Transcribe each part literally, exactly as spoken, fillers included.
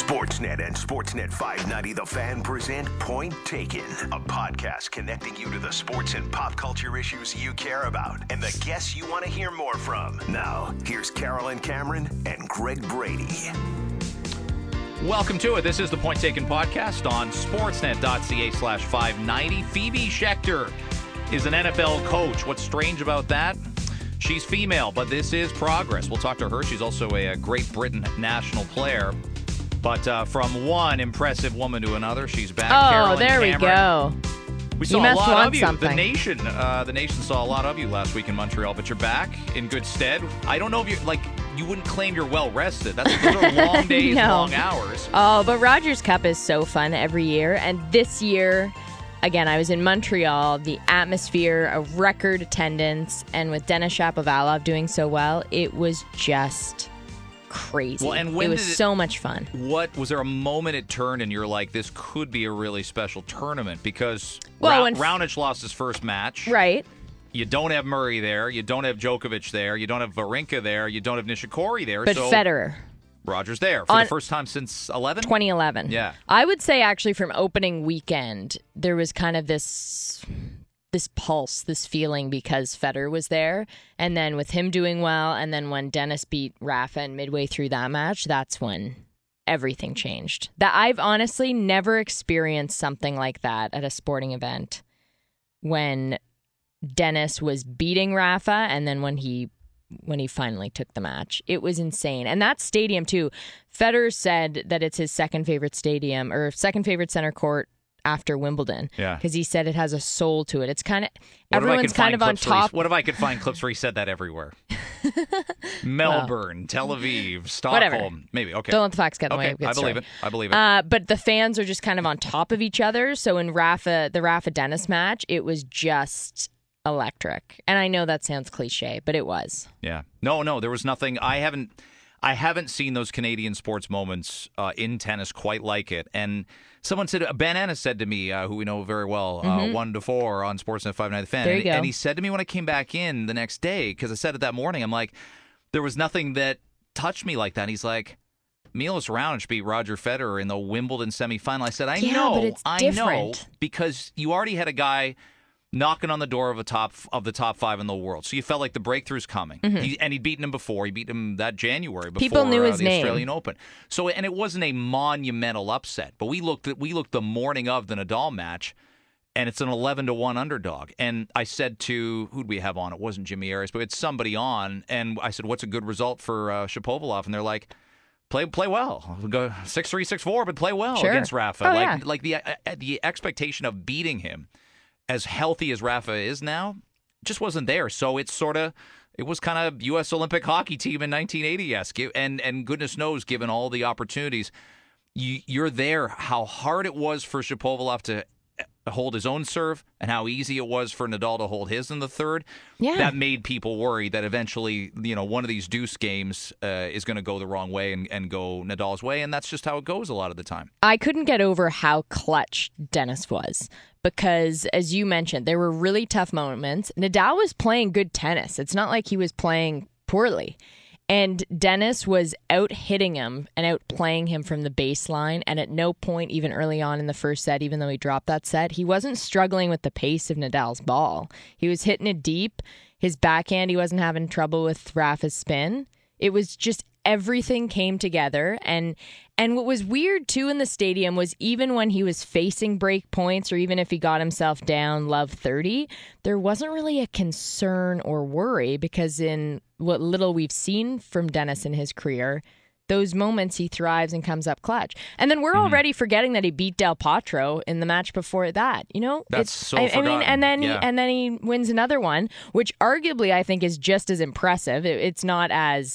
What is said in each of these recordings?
Sportsnet and Sportsnet five ninety The Fan present Point Taken, a podcast connecting you to the sports and pop culture issues you care about and the guests you want to hear more from. Now, here's Carolyn Cameron and Greg Brady. Welcome to it. This is the Point Taken podcast on sportsnet.ca slash 590. Phoebe Schechter is an N F L coach. What's strange about that? She's female, but this is progress. We'll talk to her. She's also a, a Great Britain national player. But uh, from one impressive woman to another, she's back. Oh, Carolyn there Cameron. we go. We saw you a must lot want of you. something. The nation, uh, the nation saw a lot of you last week in Montreal, but you're back in good stead. I don't know if you like. You wouldn't claim you're well rested. That's those are long days, no. long hours. Oh, but Rogers Cup is so fun every year, and this year, again, I was in Montreal. The atmosphere, a record attendance, and with Denis Shapovalov doing so well, it was just crazy. Well, and when it was did it, so much fun. What was there a moment it turned and you're like, this could be a really special tournament because well, Ra- Raonic lost his first match. Right. You don't have Murray there. You don't have Djokovic there. You don't have Wawrinka there. You don't have Nishikori there. But so Federer. Rogers there for On the first time since eleven? twenty eleven. Yeah. I would say actually from opening weekend, there was kind of this this pulse, this feeling because Federer was there. And then with him doing well, and then when Denis beat Rafa and midway through that match, that's when everything changed. That I've honestly never experienced something like that at a sporting event when Denis was beating Rafa and then when he when he finally took the match. It was insane. And that stadium, too, Federer said that it's his second favorite stadium or second favorite center court after Wimbledon. Yeah. Because he said it has a soul to it. It's kind of, What everyone's kind of on top. He, what if I could find clips where he said that everywhere? Melbourne, well, Tel Aviv, Stockholm. Whatever. Maybe. Okay. Don't let the facts get in the okay. way. I believe it. I believe it. Uh, but the fans are just kind of on top of each other. So in Rafa, the Rafa Denis match, it was just electric. And I know that sounds cliche, but it was. Yeah. No, no, there was nothing. I haven't I haven't seen those Canadian sports moments uh, in tennis quite like it. And someone said, Ben Ennis said to me, uh, who we know very well, mm-hmm. uh, one to four on Sportsnet five ninety The Fan. There you and, go. and he said to me when I came back in the next day, because I said it that morning, I'm like, there was nothing that touched me like that. And he's like, Milos Raonic beat Roger Federer in the Wimbledon semifinal. I said, I yeah, know, but it's I different. know, because you already had a guy knocking on the door of a top of the top five in the world, so you felt like the breakthrough's coming. Mm-hmm. He, and he'd beaten him before. He beat him that January before People knew uh, his the name. Australian Open. So, and it wasn't a monumental upset. But we looked at we looked the morning of the Nadal match, and it's an eleven to one underdog. And I said to who'd we have on? It wasn't Jimmy Arias, but it's somebody on. And I said, "What's a good result for uh, Shapovalov?" And they're like, Play play well. Go six three, six four, but play well sure. against Rafa. Oh, like yeah. like the uh, the expectation of beating him, as healthy as Rafa is now, just wasn't there. So it's sort of, it was kind of U S Olympic hockey team in nineteen eighty-esque. And, and goodness knows, given all the opportunities, you, you're there, how hard it was for Shapovalov to hold his own serve and how easy it was for Nadal to hold his in the third. Yeah. That made people worry that eventually, you know, one of these deuce games uh, is going to go the wrong way and, and go Nadal's way. And that's just how it goes a lot of the time. I couldn't get over how clutch Denis was because, as you mentioned, there were really tough moments. Nadal was playing good tennis. It's not like he was playing poorly. And Denis was out hitting him and out playing him from the baseline. And at no point, even early on in the first set, even though he dropped that set, he wasn't struggling with the pace of Nadal's ball. He was hitting it deep. His backhand, he wasn't having trouble with Rafa's spin. It was just everything came together. And and what was weird, too, in the stadium was even when he was facing break points or even if he got himself down love thirty, there wasn't really a concern or worry because in what little we've seen from Denis in his career, those moments he thrives and comes up clutch. And then we're mm-hmm. already forgetting that he beat Del Potro in the match before that. You know, that's it's, so I, forgotten. I mean, and then yeah. he, and then he wins another one, which arguably I think is just as impressive. It, it's not as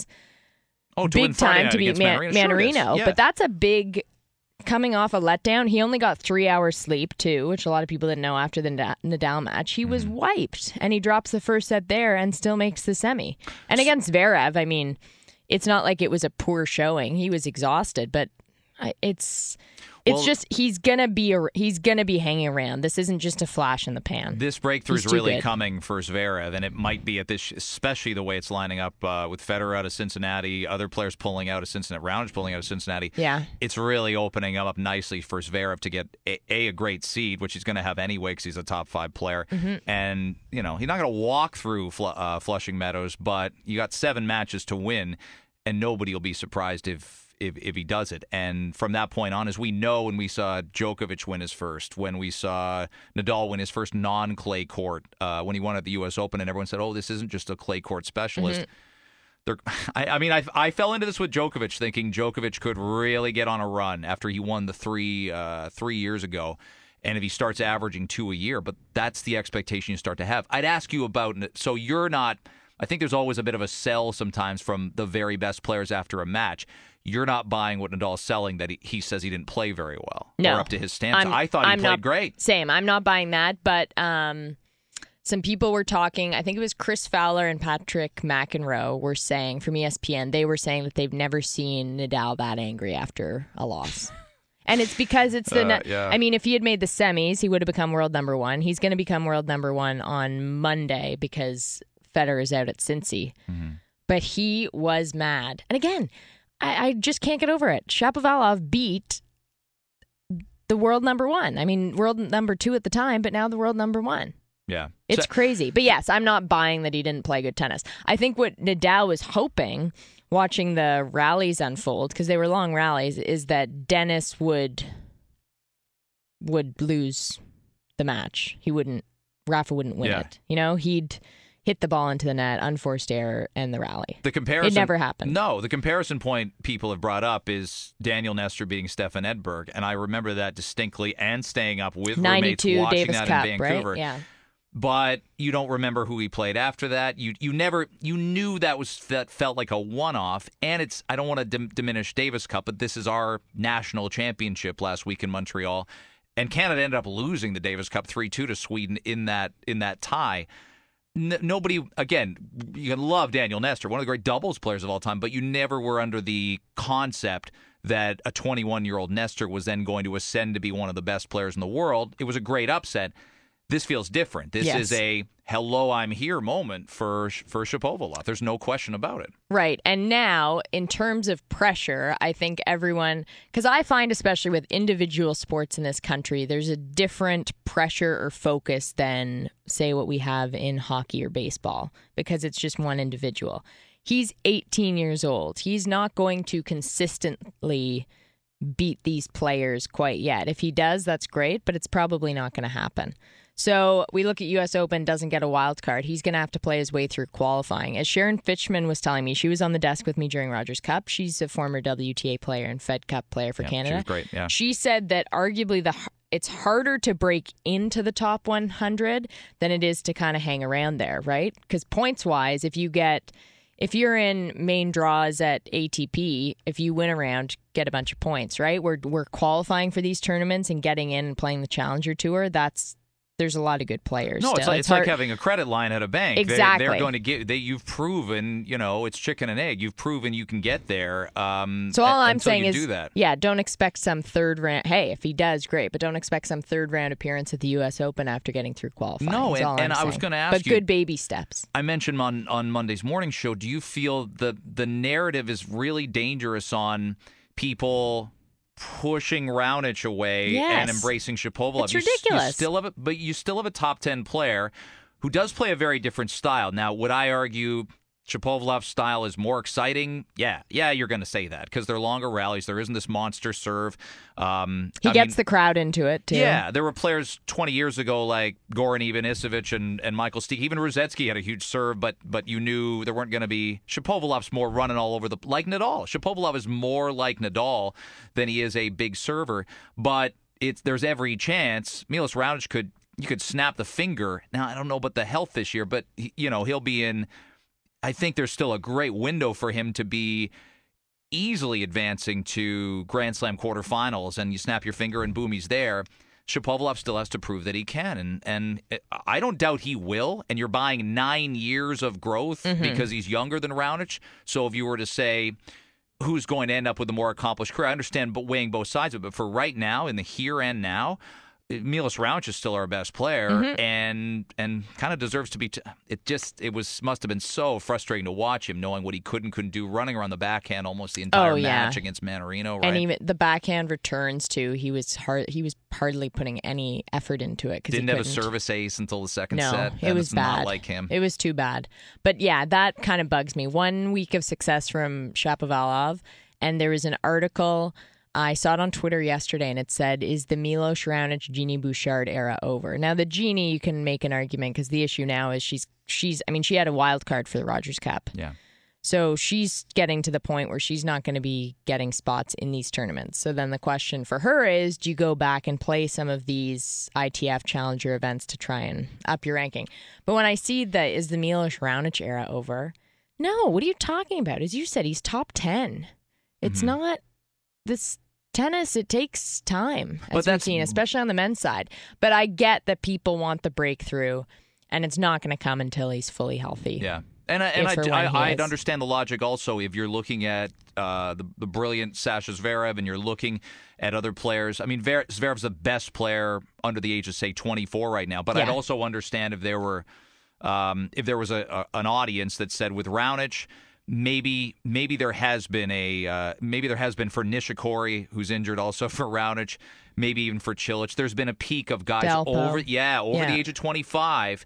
oh, to big time to beat Man- Mannarino, Mannarino, sure yeah. but that's a big. Coming off a letdown, he only got three hours sleep too, which a lot of people didn't know after the Nadal match. He was mm-hmm. wiped, and he drops the first set there and still makes the semi. And against Zverev, I mean, it's not like it was a poor showing. He was exhausted, but it's It's Well, just he's gonna be a, he's gonna be hanging around. This isn't just a flash in the pan. This breakthrough is He's too really good. coming for Zverev, and it might be at this, especially the way it's lining up uh, with Federer out of Cincinnati, other players pulling out of Cincinnati, Raonic pulling out of Cincinnati. Yeah. It's really opening up nicely for Zverev to get a, a, a great seed, which he's going to have anyway because he's a top five player. Mm-hmm. And, you know, he's not going to walk through Fl- uh, Flushing Meadows, but you got seven matches to win, and nobody will be surprised if If, if he does it. And from that point on, as we know, when we saw Djokovic win his first, when we saw Nadal win his first non-clay court, uh, when he won at the U S Open, and everyone said, oh, this isn't just a clay court specialist. Mm-hmm. They're, I, I mean, I, I fell into this with Djokovic, thinking Djokovic could really get on a run after he won the three uh, three years ago. And if he starts averaging two a year, but that's the expectation you start to have. I'd ask you about, so you're not, I think there's always a bit of a sell sometimes from the very best players after a match. You're not buying what Nadal's selling, that he, he says he didn't play very well. No. Or up to his stance. I'm- I thought he I'm played not- great. Same. I'm not buying that, but um, some people were talking. I think it was Chris Fowler and Patrick McEnroe were saying from E S P N. They were saying that they've never seen Nadal that angry after a loss. And it's because it's the. Uh, yeah. I mean, if he had made the semis, he would have become world number one. He's going to become world number one on Monday because Federer is out at Cincy. Mm-hmm. But he was mad. And again, I, I just can't get over it. Shapovalov beat the world number one. I mean, world number two at the time, but now the world number one. Yeah. It's So- crazy. But yes, I'm not buying that he didn't play good tennis. I think what Nadal was hoping, watching the rallies unfold, because they were long rallies, is that Dennis would would lose the match. He wouldn't, Rafa wouldn't win Yeah. it. You know, he'd hit the ball into the net, unforced error, and the rally. The comparison, It never happened. No, the comparison point people have brought up is Daniel Nestor beating Stefan Edberg, and I remember that distinctly and staying up with roommates ninety-two watching Davis that Cup, in Vancouver. right? Yeah. But you don't remember who he played after that. You you never you knew that was that felt like a one-off, and it's I don't want to dim- diminish Davis Cup, but this is our national championship last week in Montreal, and Canada ended up losing the Davis Cup three two to Sweden in that in that tie. N- nobody, again, you can love Daniel Nestor, one of the great doubles players of all time, but you never were under the concept that a twenty-one-year-old Nestor was then going to ascend to be one of the best players in the world. It was a great upset. This feels different. This Yes. is a hello, I'm here moment for for Shapovalov. There's no question about it. Right. And now, in terms of pressure, I think everyone, because I find, especially with individual sports in this country, there's a different pressure or focus than, say, what we have in hockey or baseball, because it's just one individual. He's eighteen years old. He's not going to consistently beat these players quite yet. If he does, that's great, but it's probably not going to happen. So we look at U S Open, doesn't get a wild card. He's going to have to play his way through qualifying. As Sharon Fitchman was telling me, she was on the desk with me during Rogers Cup. She's a former W T A player and Fed Cup player for Yeah, Canada. she was great, yeah. She said that arguably the it's harder to break into the top one hundred than it is to kind of hang around there, right? Because points-wise, if you get... If you're in main draws at A T P, if you win a round, get a bunch of points, right? We're we're qualifying for these tournaments and getting in and playing the Challenger Tour. That's there's a lot of good players. No, still. it's like, it's hard- like having a credit line at a bank. They- Exactly. they're going to get. They, you've proven, you know, it's chicken and egg. You've proven you can get there. Um, So all a- I'm until saying you is, do that. yeah, don't expect some third round. Hey, if he does, great, but don't expect some third round appearance at the U S Open after getting through qualifying. No, That's and- all and I'm I was saying. gonna ask but you- good baby steps. I mentioned on on Monday's morning show. Do you feel the the narrative is really dangerous on people pushing Raonic away Yes. and embracing Shapovalov? It's You s- ridiculous. You still have a, but you still have a top ten player who does play a very different style. Now, would I argue Shapovalov's style is more exciting? Yeah, yeah, you're going to say that because they're longer rallies. There isn't this monster serve. Um, He I gets mean, the crowd into it, too. yeah, there were players twenty years ago like Goran Ivanisevic and, and Michael Stich. Even Ruzetsky had a huge serve, but but you knew there weren't going to be. Shapovalov's more running all over the like Nadal. Shapovalov is more like Nadal than he is a big server. But it's there's every chance Milos Raonic could you could snap the finger. Now I don't know about the health this year, but he, you know he'll be in. I think there's still a great window for him to be easily advancing to Grand Slam quarterfinals, and you snap your finger and boom, he's there. Shapovalov still has to prove that he can, and and I don't doubt he will. And you're buying nine years of growth Mm-hmm. because he's younger than Raonic. So if you were to say, who's going to end up with a more accomplished career. I understand but weighing both sides of it, but for right now, in the here and now, Milos Raonic is still our best player, mm-hmm. and and kind of deserves to be. T- it just it was must have been so frustrating to watch him, knowing what he could and couldn't do, running around the backhand almost the entire oh, yeah. match against Mannarino. Right? And even the backhand returns too. He was hard. He was hardly putting any effort into it. Didn't have a service ace until the second no, set. it was bad. Not like him. It was too bad. But yeah, that kind of bugs me. One week of success from Shapovalov, and there was an article. I saw it on Twitter yesterday, and it said, is the Milos Raonic, Genie Bouchard era over? Now, the Genie, you can make an argument because the issue now is she's, she's. I mean, she had a wild card for the Rogers Cup. Yeah. So she's getting to the point where she's not going to be getting spots in these tournaments. So then the question for her is, do you go back and play some of these I T F Challenger events to try and up your ranking? But when I see that, is the Milos Raonic era over? No, what are you talking about? As you said, he's top ten. It's mm-hmm. not this... Tennis, it takes time, as but we've seen, especially on the men's side. But I get that people want the breakthrough, and it's not going to come until he's fully healthy. Yeah, and I, and I, I, I'd understand the logic also if you're looking at uh, the, the brilliant Sasha Zverev and you're looking at other players. I mean, Zverev's the best player under the age of, say, twenty-four right now. But yeah. I'd also understand if there were um, if there was a, a an audience that said with Raonic, Maybe maybe there has been a uh, maybe there has been for Nishikori, who's injured also for Raonic, maybe even for Cilic. There's been a peak of guys Delpo. over yeah over yeah. the age of twenty-five,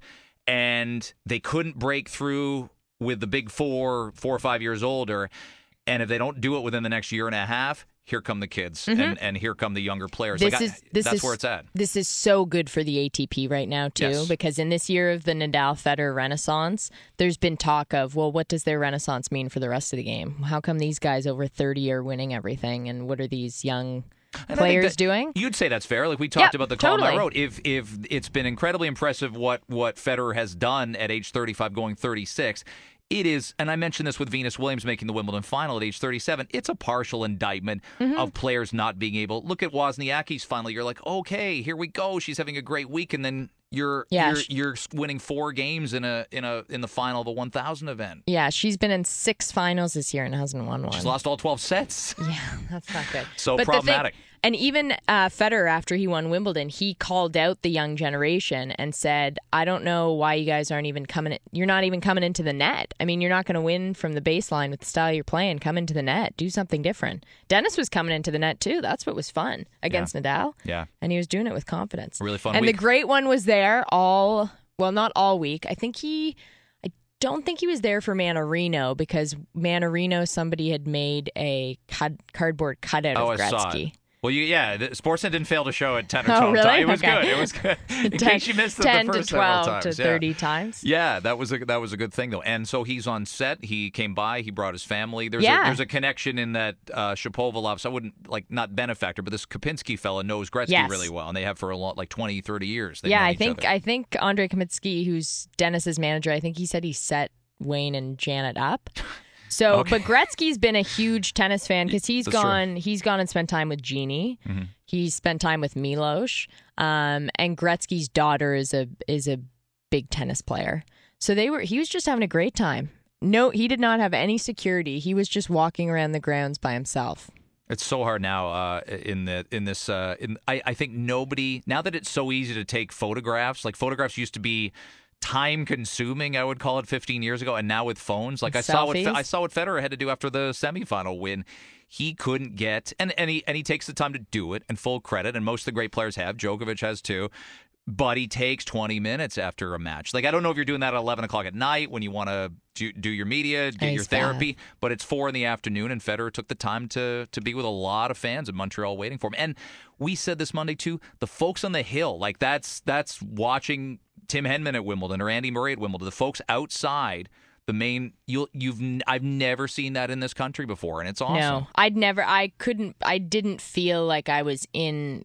and they couldn't break through with the big four, four or five years older. And if they don't do it within the next year and a half, here come the kids, mm-hmm. and, and here come the younger players. This like is, I, this that's is, where it's at. This is so good for the A T P right now, too, yes. because in this year of the Nadal-Federer renaissance, there's been talk of, well, what does their renaissance mean for the rest of the game? How come these guys over thirty are winning everything, and what are these young and players that, doing? You'd say that's fair. Like we talked yep, about the column totally. I wrote. If if it's been incredibly impressive what, what Federer has done at age thirty-five going thirty-six, it is, and I mentioned this with Venus Williams making the Wimbledon final at age thirty-seven, it's a partial indictment mm-hmm. of players not being able. Look at Wozniacki's final. You're like, okay, here we go. She's having a great week, and then you're yeah, you're, she, you're winning four games in a in a in the final of a one thousand event. Yeah, she's been in six finals this year and hasn't won one. She's lost all twelve sets. Yeah, that's not good. So but problematic. Thing, and even uh, Federer, after he won Wimbledon, he called out the young generation and said, I don't know why you guys aren't even coming. You're not even coming into the net. I mean, you're not going to win from the baseline with the style you're playing. Come into the net. Do something different. Dennis was coming into the net, too. That's what was fun against yeah. Nadal. Yeah. And he was doing it with confidence. Really fun And week. the great one was there all, well, not all week. I think he... don't think he was there for Mannarino because Mannarino, somebody had made a cud- cardboard cutout oh, of Gretzky. I saw it. Well, you, yeah, the, Sportsnet didn't fail to show it ten or oh, twelve really? times. It was okay. good. It was good. In ten, case you missed it ten the first to twelve several times. to yeah. thirty times. Yeah, that was a that was a good thing though. And so he's on set. He came by. He brought his family. There's yeah. a, there's a connection in that uh, Shapovalov. So I wouldn't like not benefactor, but this Kapinski fella knows Gretzky yes. really well, and they have for a lot like twenty, thirty years. They've yeah, known I each think other. I think Andre Kapinski, who's Dennis's manager, I think he said he set Wayne and Janet up. So, okay. but Gretzky's been a huge tennis fan because he's That's gone. true. He's gone and spent time with Genie. Mm-hmm. He's spent time with Milos. Um, and Gretzky's daughter is a is a big tennis player. So they were. He was just having a great time. No, he did not have any security. He was just walking around the grounds by himself. It's so hard now uh, in the in this. Uh, in, I, I think nobody now that it's so easy to take photographs. Like photographs used to be time consuming, I would call it fifteen years ago, and now with phones, like I saw what I saw what Federer had to do after the semifinal win. He couldn't get, and and he and he takes the time to do it, and full credit. And most of the great players have. Djokovic has too. But he takes twenty minutes after a match. Like, I don't know if you're doing that at eleven o'clock at night when you want to do, do your media, get He's your therapy, bad. but it's four in the afternoon, and Federer took the time to to be with a lot of fans in Montreal waiting for him. And we said this Monday, too, the folks on the Hill, like that's that's watching Tim Henman at Wimbledon or Andy Murray at Wimbledon, the folks outside the main, you'll, you've, I've never seen that in this country before, and it's awesome. No, I'd never, I couldn't, I didn't feel like I was in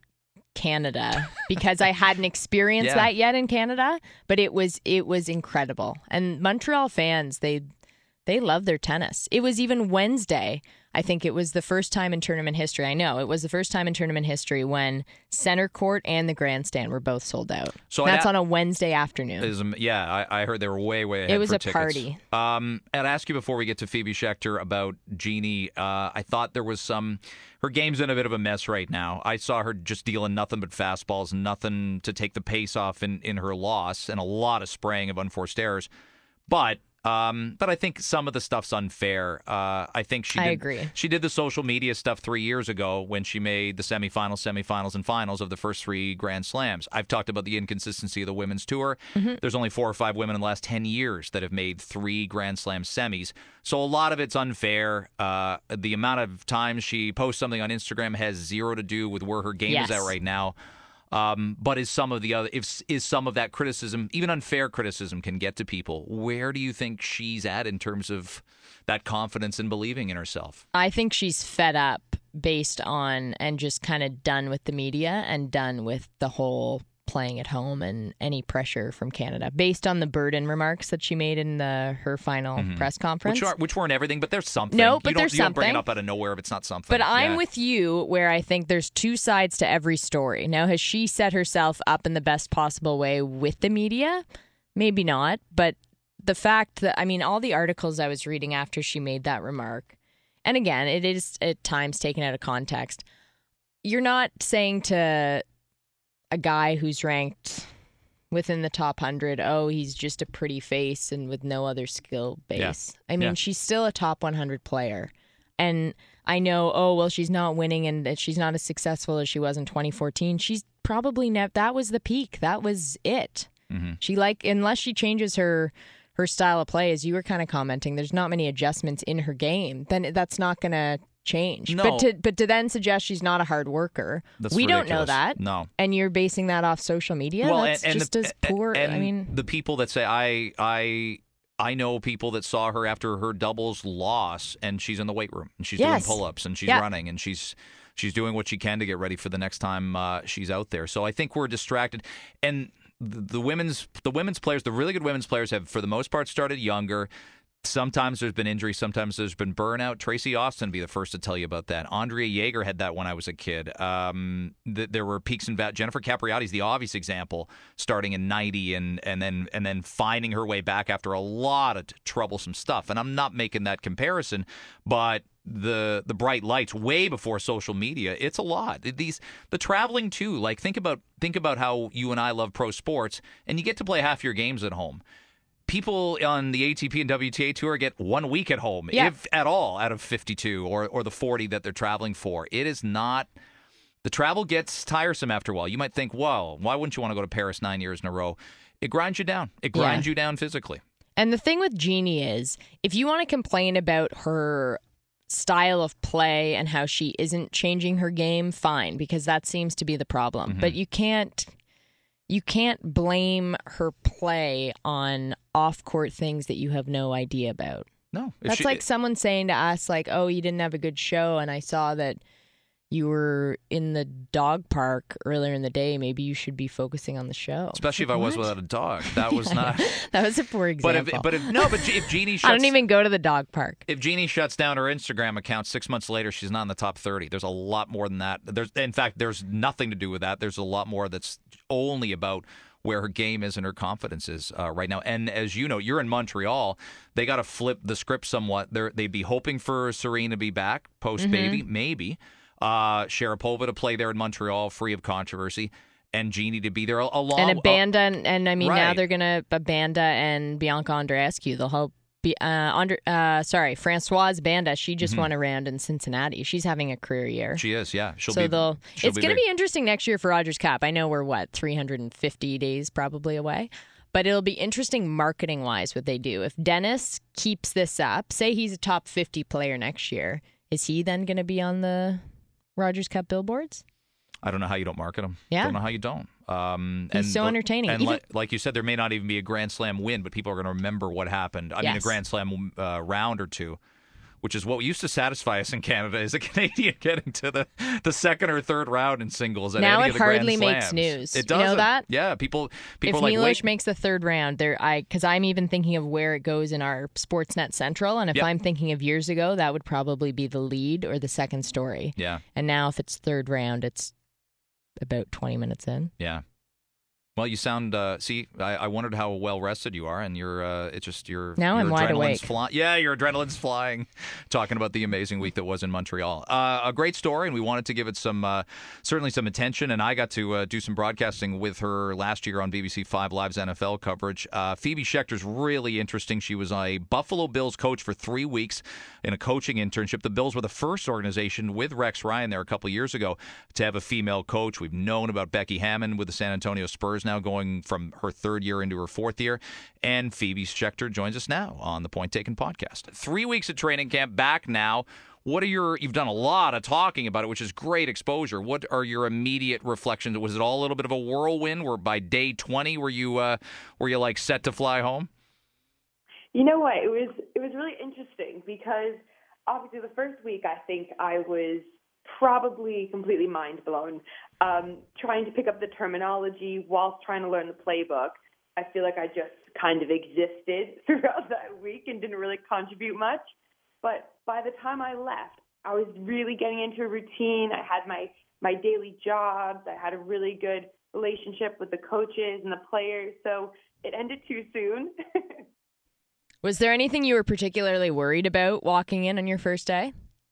Canada because I hadn't experienced yeah. that yet in Canada, but it was, it was incredible. And Montreal fans, they, they love their tennis. It was even Wednesday. I think it was the first time in tournament history. I know it was the first time in tournament history when center court and the grandstand were both sold out. So that's a- on a Wednesday afternoon. Is, yeah, I, I heard they were way, way ahead. It was for a tickets. party. Um, I'd ask you before we get to Phoebe Schechter about Jeannie. Uh, I thought there was some. Her game's in a bit of a mess right now. I saw her just dealing nothing but fastballs, nothing to take the pace off in, in her loss, and a lot of spraying of unforced errors. But. Um, but I think some of the stuff's unfair. Uh, I think she did, I agree. She did the social media stuff three years ago when she made the semifinals, semifinals, and finals of the first three Grand Slams. I've talked about the inconsistency of the women's tour. Mm-hmm. There's only four or five women in the last ten years that have made three Grand Slam semis. So a lot of it's unfair. Uh, the amount of times she posts something on Instagram has zero to do with where her game yes. is at right now. Um, but is some of the other if is some of that criticism, even unfair criticism, can get to people? Where do you think she's at in terms of that confidence and believing in herself? I think she's fed up based on and just kind of done with the media and done with the whole playing at home and any pressure from Canada based on the burden remarks that she made in the her final mm-hmm. press conference. Which, are, which weren't everything, but there's something. No, but you don't, there's you something. You don't bring it up out of nowhere if it's not something. But I'm yeah. with you where I think there's two sides to every story. Now, has she set herself up in the best possible way with the media? Maybe not. But the fact that, I mean, all the articles I was reading after she made that remark, and again, it is at times taken out of context. You're not saying to a guy who's ranked within the top one hundred, oh, he's just a pretty face and with no other skill base. Yeah. I mean, yeah. she's still a top one hundred player. And I know, oh, well, she's not winning and she's not as successful as she was in twenty fourteen. She's probably never, that was the peak. That was it. Mm-hmm. She like, unless she changes her, her style of play, as you were kind of commenting, there's not many adjustments in her game, then that's not going to change. No. But to but to then suggest she's not a hard worker, that's we ridiculous. Don't know that. No. And you're basing that off social media? Well, that's and, and just the, as poor. And I mean, the people that say, I I I know people that saw her after her doubles loss and she's in the weight room and she's yes. doing pull-ups and she's yeah. running and she's she's doing what she can to get ready for the next time uh, she's out there. So I think we're distracted. And the, the women's the women's players, the really good women's players have for the most part started younger. Sometimes there's been injury. Sometimes there's been burnout. Tracy Austin would be the first to tell you about that. Andrea Jaeger had that when I was a kid. Um, th- there were peaks and valleys. Jennifer Capriati is the obvious example, starting in ninety and and then and then finding her way back after a lot of t- troublesome stuff. And I'm not making that comparison, but the the bright lights way before social media, it's a lot. These the traveling too. Like think about think about how you and I love pro sports, and you get to play half your games at home. People on the A T P and W T A tour get one week at home, yeah. if at all, out of fifty-two or or the forty that they're traveling for. It is not. The travel gets tiresome after a while. You might think, "Whoa, why wouldn't you want to go to Paris nine years in a row?" It grinds you down. It grinds yeah. you down physically. And the thing with Jeannie is, if you want to complain about her style of play and how she isn't changing her game, fine, because that seems to be the problem. Mm-hmm. But you can't. You can't blame her play on off-court things that you have no idea about. No. That's she, like someone saying to us, like, oh, you didn't have a good show, and I saw that you were in the dog park earlier in the day. Maybe you should be focusing on the show. Especially like, if I what? was without a dog. That was not... That was a poor example. But if, but if no, but if Jeannie shuts... I don't even go to the dog park. If Jeannie shuts down her Instagram account six months later, she's not in the top thirty. There's a lot more than that. There's, in fact, there's nothing to do with that. There's a lot more that's only about where her game is and her confidence is uh, right now. And as you know, you're in Montreal. They got to flip the script somewhat. They're, they'd be hoping for Serena to be back post-baby, mm-hmm. maybe. Uh, Sharapova to play there in Montreal, free of controversy. And Jeannie to be there along. And Abanda, uh, and, and I mean, right. now they're going to, Abanda and Bianca Andreescu, they'll help. Be, uh, Andre, uh, sorry, Françoise Banda. She just mm-hmm. won a round in Cincinnati. She's having a career year. She is, yeah. She'll so be, they'll. She'll it's be going to big. be interesting next year for Rogers Cup. I know we're what three hundred fifty days probably away, but it'll be interesting marketing wise what they do. If Dennis keeps this up, say he's a top fifty player next year, is he then going to be on the Rogers Cup billboards? I don't know how you don't market him. Yeah. I don't know how you don't. Um, He's and, so entertaining. And even, like, like you said, there may not even be a Grand Slam win, but people are going to remember what happened. I yes. mean, a Grand Slam uh, round or two which is what used to satisfy us in Canada, is a Canadian getting to the, the second or third round in singles at now any it of the hardly Grand makes Slams. news. It You does know that? Yeah, people people if are like, Milos wait. makes the third round, there, I because I'm even thinking of where it goes in our Sportsnet Central, and if Yep. I'm thinking of years ago, that would probably be the lead or the second story. Yeah, And now, if it's third round, it's about twenty minutes in. yeah. Well, you sound. Uh, see, I, I wondered how well rested you are, and you're. Uh, it's just your. Now your I'm wide adrenaline's awake. Fly- yeah, your adrenaline's flying. Talking about the amazing week that was in Montreal. Uh, a great story, and we wanted to give it some, uh, certainly some attention. And I got to uh, do some broadcasting with her last year on B B C Five Live's N F L coverage. Uh, Phoebe Schechter's really interesting. She was a Buffalo Bills coach for three weeks in a coaching internship. The Bills were the first organization with Rex Ryan there a couple of years ago to have a female coach. We've known about Becky Hammon with the San Antonio Spurs now going from her third year into her fourth year. And Phoebe Schechter joins us now on the Point Taken podcast. Three weeks of training camp back now. What are your, you've done a lot of talking about it, which is great exposure. What are your immediate reflections? Was it all a little bit of a whirlwind where by day twenty were you, uh, were you like set to fly home? You know what? It was it was really interesting because obviously the first week I think I was probably completely mind blown. Um, trying to pick up the terminology whilst trying to learn the playbook. I feel like I just kind of existed throughout that week and didn't really contribute much. But by the time I left, I was really getting into a routine. I had my, my daily jobs. I had a really good relationship with the coaches and the players. So it ended too soon. Was there anything you were particularly worried about walking in on your first day?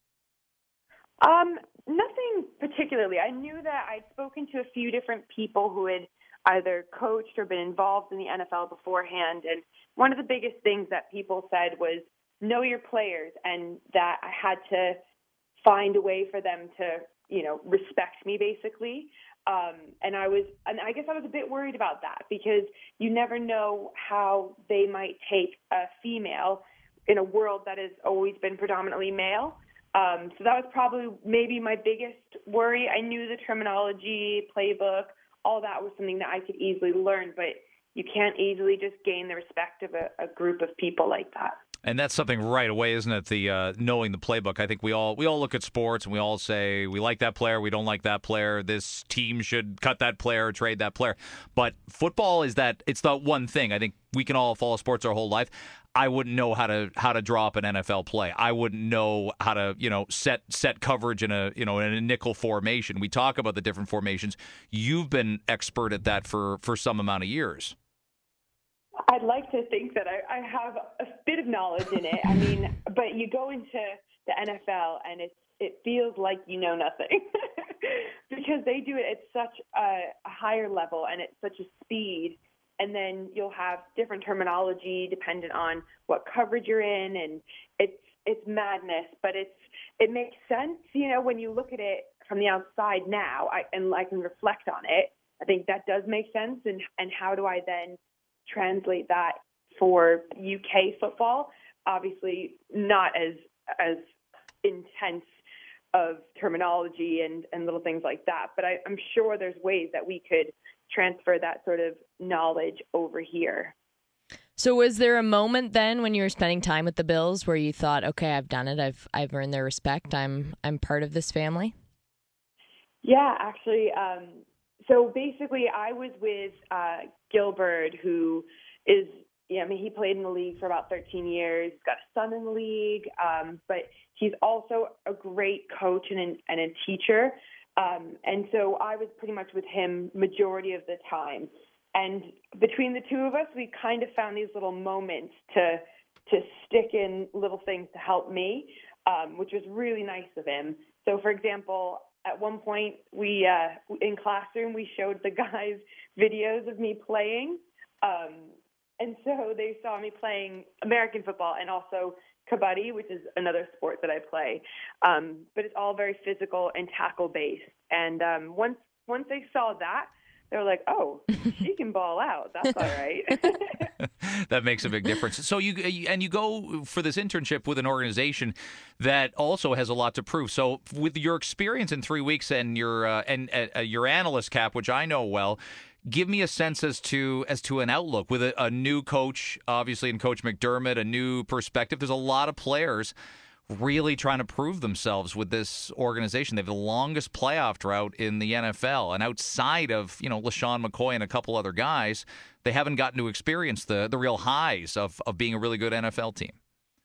Um, nothing particularly. I knew that I'd spoken to a few different people who had either coached or been involved in the N F L beforehand. And one of the biggest things that people said was know your players, and that I had to find a way for them to, you know, respect me basically. Um, and I was, and I guess I was a bit worried about that because you never know how they might take a female in a world that has always been predominantly male. Um, so that was probably maybe my biggest worry. I knew the terminology, playbook, all that was something that I could easily learn, but you can't easily just gain the respect of a, a group of people like that. And that's something right away, isn't it? The uh, knowing the playbook. I think we all we all look at sports and we all say we like that player, we don't like that player. This team should cut that player, trade that player. But football is that it's the one thing. I think we can all follow sports our whole life. I wouldn't know how to how to draw up an N F L play. I wouldn't know how to you know set set coverage in a you know in a nickel formation. We talk about the different formations. You've been expert at that for for some amount of years. I'd like to think that I, I have a bit of knowledge in it. I mean, but you go into the N F L and it's, it feels like you know nothing because they do it at such a, a higher level and at such a speed. And then you'll have different terminology dependent on what coverage you're in, and it's it's madness. But it's it makes sense, you know, when you look at it from the outside now, I, and I can reflect on it. I think that does make sense. And and how do I then translate that for U K football? Obviously not as as intense of terminology and, and little things like that, but I, I'm sure there's ways that we could transfer that sort of knowledge over here. So was there a moment then when you were spending time with the Bills where you thought, okay, I've done it, I've I've earned their respect, I'm I'm part of this family? Yeah, actually, um, so basically I was with uh, Gilbert, who is, yeah, I mean, he played in the league for about thirteen years. He's got a son in the league, um, but he's also a great coach and, an, and a teacher. Um, and so I was pretty much with him majority of the time. And between the two of us, we kind of found these little moments to to stick in little things to help me, um, which was really nice of him. So, for example, at one point, we uh, in classroom, we showed the guys videos of me playing. Um, and so they saw me playing American football and also kabaddi, which is another sport that I play. Um, but it's all very physical and tackle-based. And um, once once they saw that, they were like, oh, she can ball out. That's all right. That makes a big difference. So you and you go for this internship with an organization that also has a lot to prove. So with your experience in three weeks and your uh, and uh, your analyst cap, which I know well, give me a sense as to as to an outlook with a, a new coach, obviously, in Coach McDermott, a new perspective. There's a lot of players. really trying to prove themselves with this organization. They have the longest playoff drought in the N F L, and outside of, you know, LaShawn McCoy and a couple other guys, they haven't gotten to experience the the real highs of, of being a really good N F L team.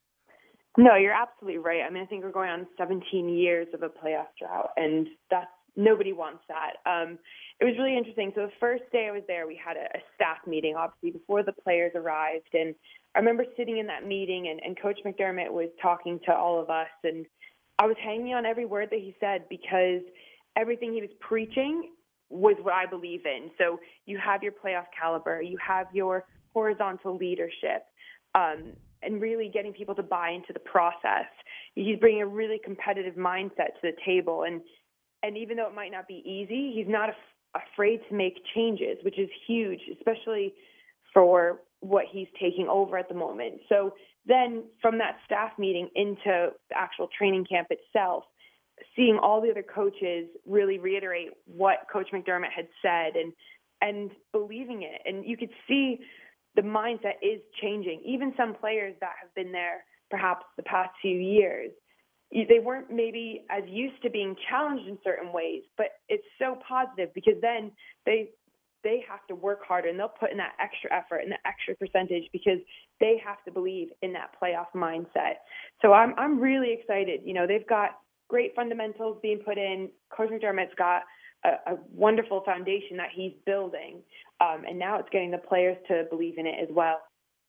No, you're absolutely right. I mean, I think we're going on seventeen years of a playoff drought, and that's nobody wants that. Um, it was really interesting. So the first day I was there, we had a, a staff meeting, obviously, before the players arrived. And I remember sitting in that meeting, and, and Coach McDermott was talking to all of us. And I was hanging on every word that he said because everything he was preaching was what I believe in. So you have your playoff caliber, you have your horizontal leadership, um, and really getting people to buy into the process. He's bringing a really competitive mindset to the table. And And even though it might not be easy, he's not af- afraid to make changes, which is huge, especially for what he's taking over at the moment. So then from that staff meeting into the actual training camp itself, seeing all the other coaches really reiterate what Coach McDermott had said and and believing it. And you could see the mindset is changing. Even some players that have been there perhaps the past few years, they weren't maybe as used to being challenged in certain ways, but it's so positive because then they they have to work harder and they'll put in that extra effort and the extra percentage because they have to believe in that playoff mindset. So I'm I'm really excited. You know, they've got great fundamentals being put in. Coach McDermott's got a, a wonderful foundation that he's building, um, and now it's getting the players to believe in it as well.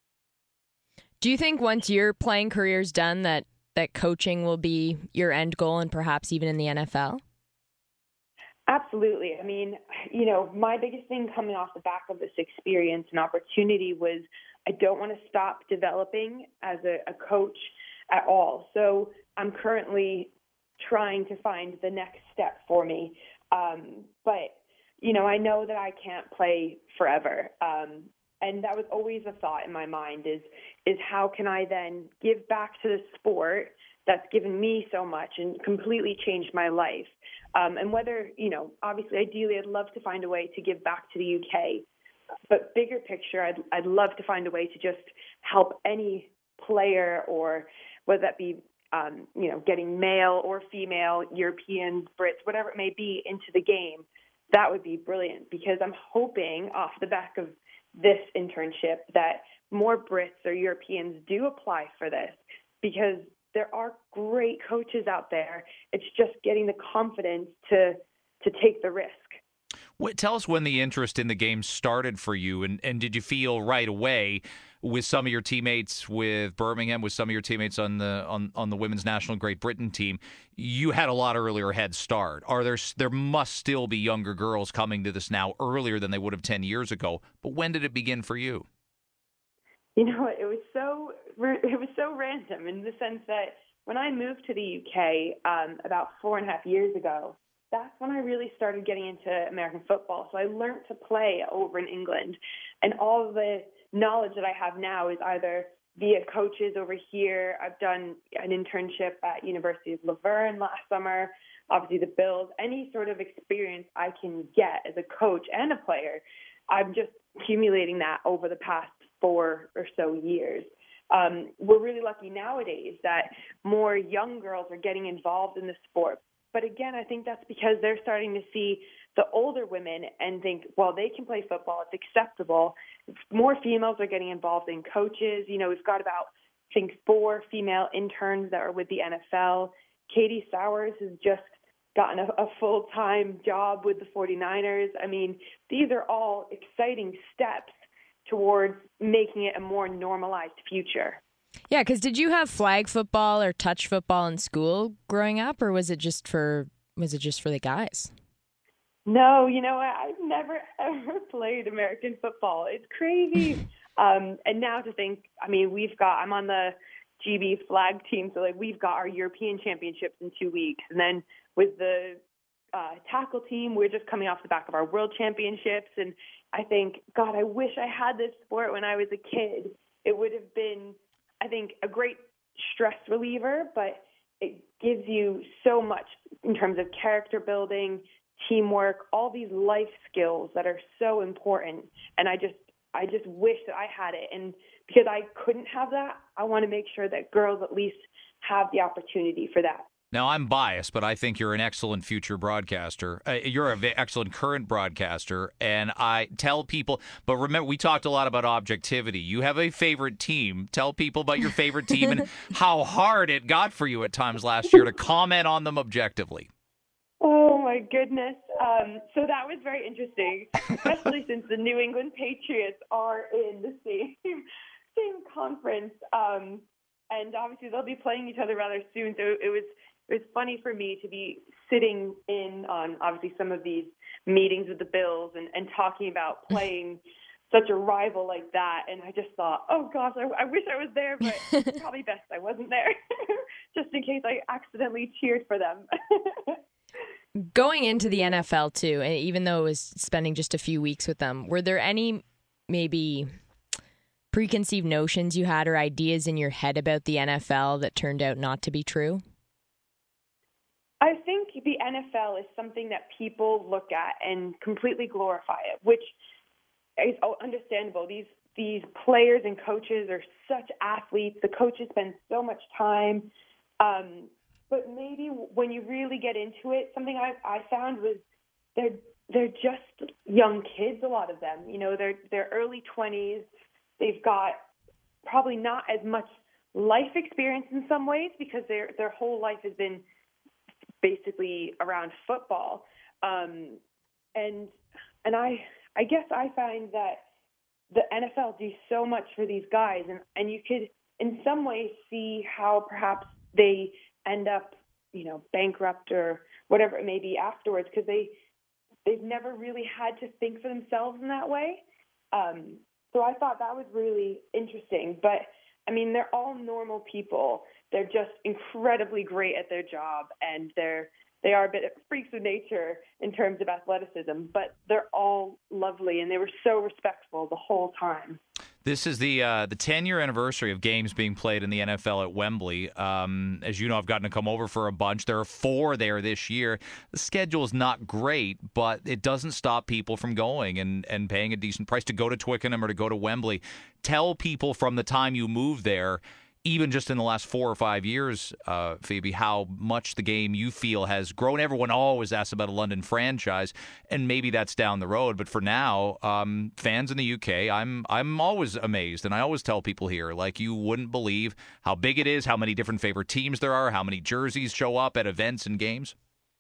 Do you think once your playing career's done that that coaching will be your end goal and perhaps even in the N F L? Absolutely. I mean, you know, my biggest thing coming off the back of this experience and opportunity was I don't want to stop developing as a, a coach at all. So I'm currently trying to find the next step for me. Um, but, you know, I know that I can't play forever. Um, and that was always a thought in my mind is, is how can I then give back to the sport that's given me so much and completely changed my life. Um, and whether, you know, obviously, ideally, I'd love to find a way to give back to the U K. But bigger picture, I'd, I'd love to find a way to just help any player, or whether that be, um, you know, getting male or female, Europeans, Brits, whatever it may be, into the game. That would be brilliant because I'm hoping off the back of this internship that more Brits or Europeans do apply for this because there are great coaches out there. It's just getting the confidence to to take the risk. What, tell us when the interest in the game started for you, and, and did you feel right away with some of your teammates with Birmingham, with some of your teammates on the on, on the women's national Great Britain team, you had a lot earlier head start. Are there there must still be younger girls coming to this now earlier than they would have ten years ago, but when did it begin for you? You know, it was so it was so random in the sense that when I moved to the U K um, about four and a half years ago, that's when I really started getting into American football. So I learned to play over in England, and all of the knowledge that I have now is either via coaches over here. I've done an internship at University of Laverne last summer, obviously the Bills. Any sort of experience I can get as a coach and a player, I'm just accumulating that over the past four or so years. Um, we're really lucky nowadays that more young girls are getting involved in the sport. But again, I think that's because they're starting to see the older women and think, well, they can play football. It's acceptable. More females are getting involved in coaches. You know, we've got about, I think, four female interns that are with the N F L. Katie Sowers has just gotten a, a full-time job with the forty-niners. I mean, these are all exciting steps towards making it a more normalized future. Yeah, because did you have flag football or touch football in school growing up, or was it just for was it just for the guys? No, you know, I've never ever played American football. It's crazy. um, and now to think, I mean, we've got I'm on the G B flag team, so like we've got our European championships in two weeks, and then with the uh, tackle team, we're just coming off the back of our world championships. And I think, God, I wish I had this sport when I was a kid. It would have been, I think, a great stress reliever, but it gives you so much in terms of character building, teamwork, all these life skills that are so important. And I just, I just wish that I had it. And because I couldn't have that, I want to make sure that girls at least have the opportunity for that. Now, I'm biased, but I think you're an excellent future broadcaster. Uh, you're an excellent current broadcaster, and I tell people, but remember, we talked a lot about objectivity. You have a favorite team. Tell people about your favorite team and how hard it got for you at times last year to comment on them objectively. Oh, my goodness. Um, so that was very interesting, especially since the New England Patriots are in the same, same conference. Um, and obviously, they'll be playing each other rather soon, so it was It was funny for me to be sitting in on, obviously, some of these meetings with the Bills and, and talking about playing such a rival like that. And I just thought, oh, gosh, I, I wish I was there, but it's probably best I wasn't there, just in case I accidentally cheered for them. Going into the N F L, too, and even though it was spending just a few weeks with them, were there any maybe preconceived notions you had or ideas in your head about the N F L that turned out not to be true? I think the N F L is something that people look at and completely glorify it, which is understandable. These these players and coaches are such athletes. The coaches spend so much time. Um, but maybe when you really get into it, something I, I found was they're they're just young kids. A lot of them, you know, they're they're early twenties. They've got probably not as much life experience in some ways because their their whole life has been basically around football. Um, and and I I guess I find that the N F L do so much for these guys, and, and you could in some ways see how perhaps they end up, you know, bankrupt or whatever it may be afterwards, because they they've never really had to think for themselves in that way. Um, so I thought that was really interesting. But I mean, they're all normal people. They're just incredibly great at their job, and they're they are a bit of freaks of nature in terms of athleticism, but they're all lovely, and they were so respectful the whole time. This is the uh, the ten-year anniversary of games being played in the N F L at Wembley. Um, as you know, I've gotten to come over for a bunch. There are four there this year. The schedule is not great, but it doesn't stop people from going and, and paying a decent price to go to Twickenham or to go to Wembley. Tell people from the time you moved there, even just in the last four or five years, uh, Phoebe, how much the game you feel has grown. Everyone always asks about a London franchise, and maybe that's down the road. But for now, um, fans in the U K, I'm I'm always amazed, and I always tell people here, like, you wouldn't believe how big it is, how many different favorite teams there are, how many jerseys show up at events and games.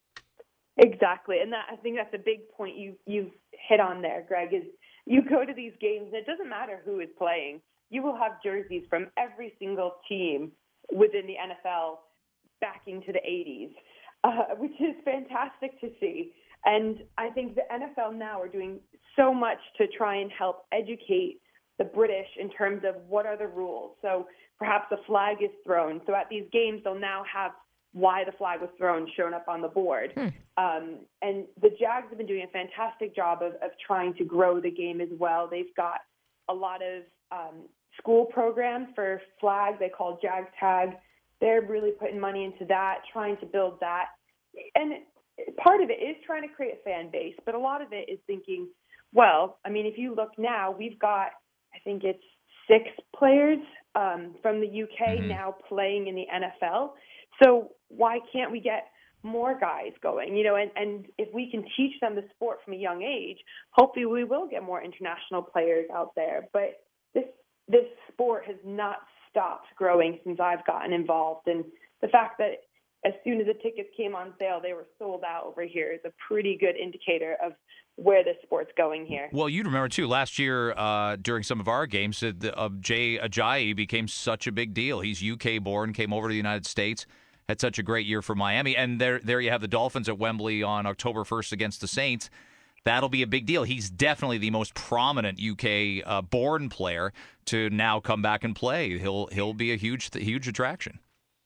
Exactly, and that I think that's a big point you you've hit on there, Greg. Is you go to these games, and it doesn't matter who is playing. You will have jerseys from every single team within the N F L backing to the eighties, uh, which is fantastic to see. And I think the N F L now are doing so much to try and help educate the British in terms of what are the rules. So perhaps a flag is thrown. So at these games, they'll now have why the flag was thrown shown up on the board. Hmm. Um, and the Jags have been doing a fantastic job of, of trying to grow the game as well. They've got a lot of um, school programs for flags they call Jag Tag. They're really putting money into that, trying to build that. And part of it is trying to create a fan base, but a lot of it is thinking, well, I mean, if you look now, we've got, I think it's six players um, from the U K mm-hmm. now playing in the N F L. So why can't we get more guys going? You know, and, and if we can teach them the sport from a young age, hopefully we will get more international players out there. But this this sport has not stopped growing since I've gotten involved. And the fact that as soon as the tickets came on sale, they were sold out over here is a pretty good indicator of where this sport's going here. Well, you'd remember, too, last year uh, during some of our games, uh, uh, Jay Ajayi became such a big deal. He's U K-born, came over to the United States, had such a great year for Miami. And there, there you have the Dolphins at Wembley on October first against the Saints. That'll be a big deal. He's definitely the most prominent U K-born uh, player to now come back and play. He'll he'll be a huge huge attraction.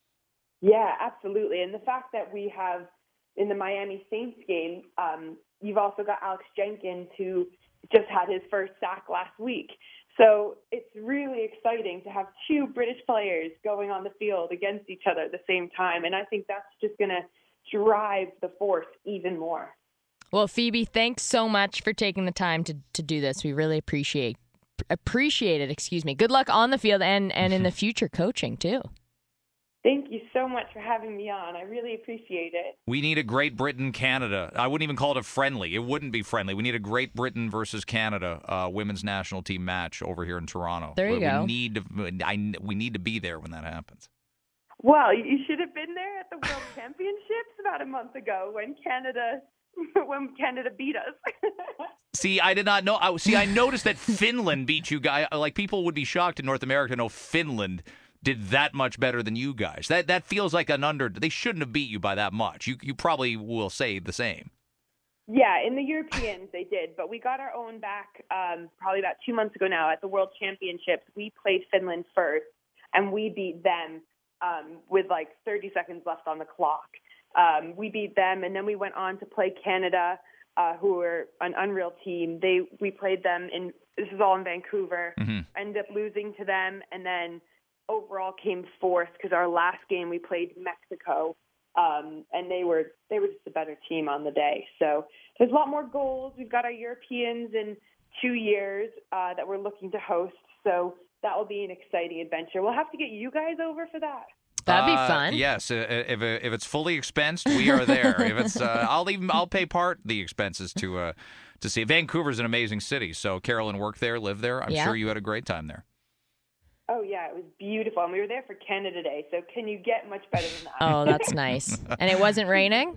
Yeah, absolutely. And the fact that we have in the Miami Saints game, um, you've also got Alex Jenkins, who just had his first sack last week. So it's really exciting to have two British players going on the field against each other at the same time. And I think that's just going to drive the force even more. Well, Phoebe, thanks so much for taking the time to, to do this. We really appreciate appreciate it. Excuse me. Good luck on the field and, and in the future coaching, too. Thank you so much for having me on. I really appreciate it. We need a Great Britain Canada. I wouldn't even call it a friendly. It wouldn't be friendly. We need a Great Britain versus Canada uh, women's national team match over here in Toronto. There you we go. Need to, I, we need to be there when that happens. Well, you should have been there at the World Championships about a month ago when Canada when Canada beat us. See, I did not know. I, see, I noticed that Finland beat you guys. Like, people would be shocked in North America to know Finland did that much better than you guys. That that feels like an under. They shouldn't have beat you by that much. You you probably will say the same. Yeah, in the Europeans they did, but we got our own back um, probably about two months ago now at the World Championships. We played Finland first, and we beat them um, with like thirty seconds left on the clock. Um, we beat them, and then we went on to play Canada, uh, who were an unreal team. They we played them in. This is all in Vancouver. Mm-hmm. Ended up losing to them, and then overall came fourth because our last game we played Mexico, um, and they were they were just a better team on the day. So there's a lot more goals. We've got our Europeans in two years uh, that we're looking to host. So that will be an exciting adventure. We'll have to get you guys over for that. That'd be Uh, fun. yes, uh, if if it's fully expensed, we are there. If it's, uh, I'll even I'll pay part the expenses to uh, to see. Vancouver's an amazing city. So Carolyn worked there, lived there. I'm Yeah. sure you had a great time there. Oh, yeah, it was beautiful. And we were there for Canada Day, so can you get much better than that? Oh, that's nice. And it wasn't raining?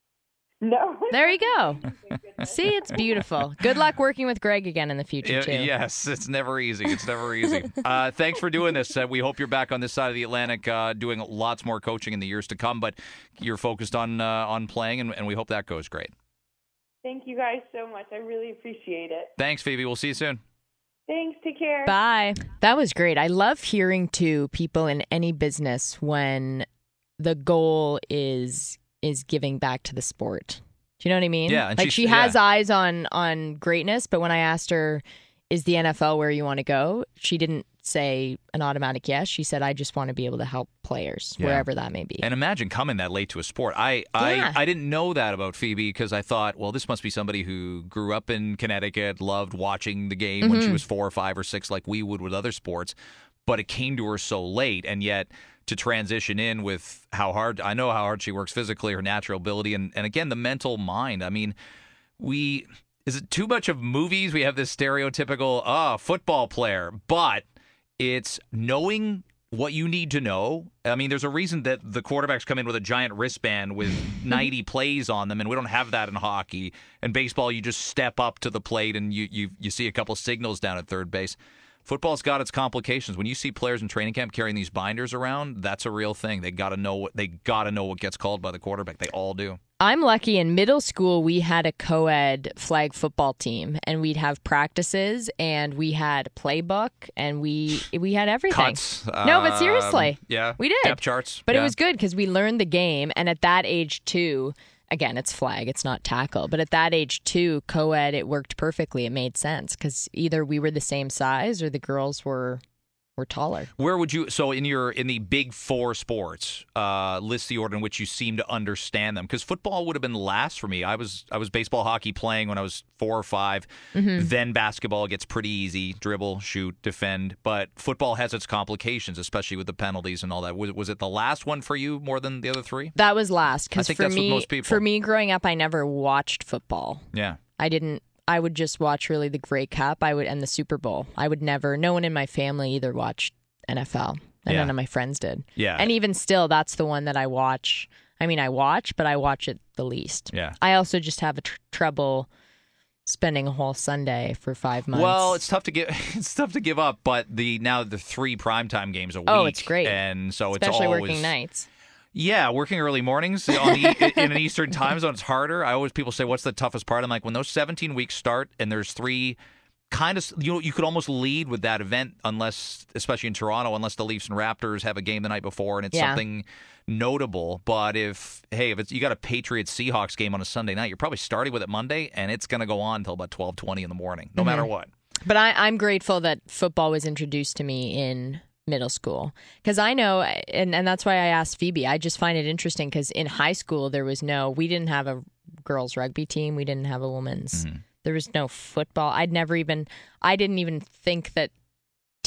No. There you go. See, it's beautiful. Good luck working with Greg again in the future, Yeah, too. yes, it's never easy. It's never easy. Uh, thanks for doing this. Uh, we hope you're back on this side of the Atlantic uh, doing lots more coaching in the years to come, but you're focused on uh, on playing, and, and we hope that goes great. Thank you guys so much. I really appreciate it. Thanks, Phoebe. We'll see you soon. Thanks. Take care. Bye. That was great. I love hearing to people in any business when the goal is is giving back to the sport. Do you know what I mean? Yeah, and like she's- she has yeah. eyes on on greatness, but when I asked her, is the N F L where you want to go? She didn't say an automatic yes. She said, I just want to be able to help players, Yeah. wherever that may be. And imagine coming that late to a sport. I Yeah. I, I didn't know that about Phoebe because I thought, well, this must be somebody who grew up in Connecticut, loved watching the game when she was four or five or six like we would with other sports. But it came to her so late, and yet to transition in with how hard, I know how hard she works physically, her natural ability, and, and again, the mental mind. I mean, we, is it too much of movies? We have this stereotypical, ah, football player, but it's knowing what you need to know. I mean, there's a reason that the quarterbacks come in with a giant wristband with ninety plays on them, and we don't have that in hockey. In baseball, you just step up to the plate and you you, you see a couple signals down at third base. Football's got its complications. When you see players in training camp carrying these binders around, that's a real thing. They got to know what they got to know what gets called by the quarterback. They all do. I'm lucky. In middle school, we had a co-ed flag football team, and we'd have practices, and we had a playbook, and we we had everything. Cuts. No, but seriously, um, yeah, we did. depth charts. But yeah. it was good because we learned the game, and at that age too, again, it's flag, it's not tackle, but at that age too, co-ed, it worked perfectly. It made sense because either we were the same size or the girls were were taller. Where would you? So in your in the big four sports, uh, list the order in which you seem to understand them. Because football would have been last for me. I was I was baseball, hockey playing when I was four or five. Mm-hmm. Then basketball gets pretty easy: dribble, shoot, defend. But football has its complications, especially with the penalties and all that. Was, was it the last one for you more than the other three? That was last I because think for that's with me, most people. for me growing up, I never watched football. Yeah. I didn't. I would just watch really the Grey Cup. I would and the Super Bowl. I would never. No one in my family either watched N F L, and Yeah. none of my friends did. Yeah. And even still, that's the one that I watch. I mean, I watch, but I watch it the least. Yeah. I also just have a tr- trouble spending a whole Sunday for five months. Well, it's tough to give. It's tough to give up, but the now the three primetime games a week. Oh, it's great. and so it's especially always working nights. Yeah, working early mornings on the, in an Eastern time zone, it's harder. I always people say, "What's the toughest part?" I'm like, when those seventeen weeks start and there's three. Kind of, you know, you could almost lead with that event, unless, especially in Toronto, unless the Leafs and Raptors have a game the night before and it's Yeah. something notable. But if, hey, if it's you got a Patriots Seahawks game on a Sunday night, you're probably starting with it Monday, and it's going to go on until about twelve twenty in the morning, no Mm-hmm. matter what. But I, I'm grateful that football was introduced to me in middle school because I know, and, and that's why I asked Phoebe. I just find it interesting because in high school there was no, we didn't have a girls rugby team, we didn't have a women's. Mm-hmm. There was no football. I'd never even, I didn't even think that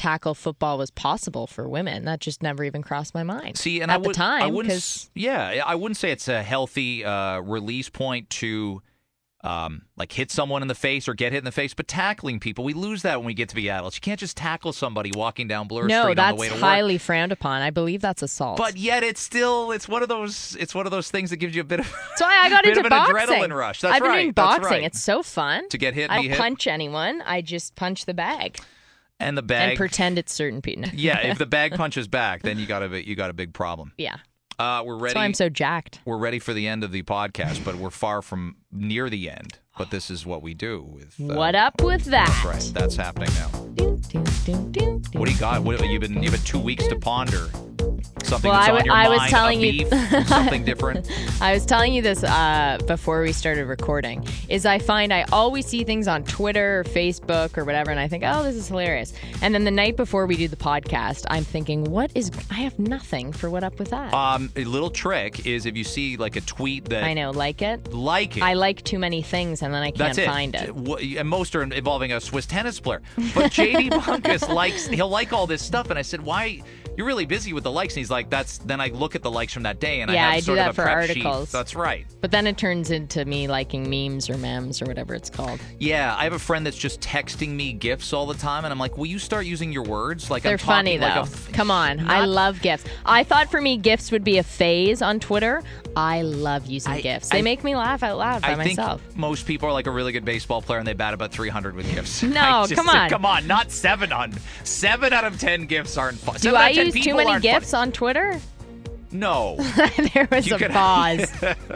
tackle football was possible for women. That just never even crossed my mind. See, and at I would, the time, I wouldn't, because yeah, I wouldn't say it's a healthy uh, release point to um, like hit someone in the face or get hit in the face, but tackling people, we lose that when we get to be adults. You can't just tackle somebody walking down Bloor no, Street on the way to that's work. highly frowned upon. I believe that's assault. But yet, it's still it's one of those it's one of those things that gives you a bit of That's why I got bit into of an boxing. adrenaline rush. That's I've been right. doing That's boxing. right. It's so fun To get hit and I be don't hit. punch anyone. I just punch the bag and the bag and pretend it's certain people. yeah, if the bag punches back, then you got a you got a big problem. Yeah. Uh, we're ready. That's why I'm so jacked. We're ready for the end of the podcast, but we're far from near the end. But this is what we do with. Uh, What up with that? That's right. That's happening now. Do, do, do, do, do. What do you got? What, you've been you've had two weeks to ponder something Well, that's I on w- your I mind. was telling a you- beef, something different. I was telling you this uh, before we started recording, is I find I always see things on Twitter or Facebook or whatever, and I think, oh, this is hilarious. And then the night before we do the podcast, I'm thinking, what is, I have nothing for what up with that. Um, a little trick is if you see like a tweet that I know, like it. like it. I like too many things, and then I can't That's it. find it. W- And most are involving a Swiss tennis player. But J D Bunkus likes, he'll like all this stuff. And I said, why? You're really busy with the likes. And he's like, that's, then I look at the likes from that day and Yeah, I I have do sort that of a for prep articles. sheet. That's right. But then it turns into me liking memes or memes or whatever it's called. Yeah, I have a friend that's just texting me gifs all the time. And I'm like, will you start using your words? Like, They're I'm talking funny, like though. a f- Come on. I Not- love GIFs. I thought for me, GIFs would be a phase on Twitter. I love using I- GIFs. They I- make me laugh out loud by I think myself. most people are like a really good baseball player and they bat about three hundred with gifts. No, I just come said, on. Come on, not seven hundred. Seven out of ten gifts aren't fun. Do Seven out I of ten use too people many aren't GIFs funny. on Twitter? No. There was You a could- pause.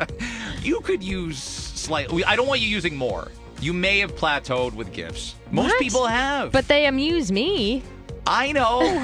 You could use slightly. I don't want you using more. You may have plateaued with gifts. Most What? people have. But they amuse me. I know.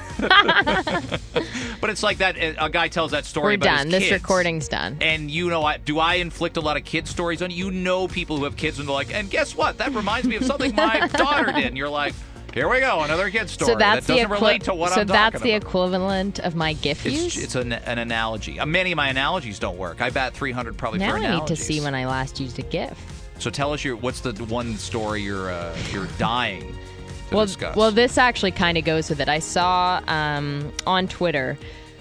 But it's like that. A guy tells that story We're about done. his This kids. recording's done. And you know, I, do I inflict a lot of kid stories on you? You know people who have kids and they're like, and guess what? That reminds me of something my daughter did. And you're like, here we go, another kid story So that's that the doesn't equi- relate to what so I'm that's talking the about. equivalent of my GIF It's, use. it's an, an analogy. Uh, many of my analogies don't work. I bat three hundred probably now for I analogies. need to see when I last used a GIF. So tell us your what's the one story you're uh, you're dying to Well, discuss. well, this actually kind of goes with it. I saw um, on Twitter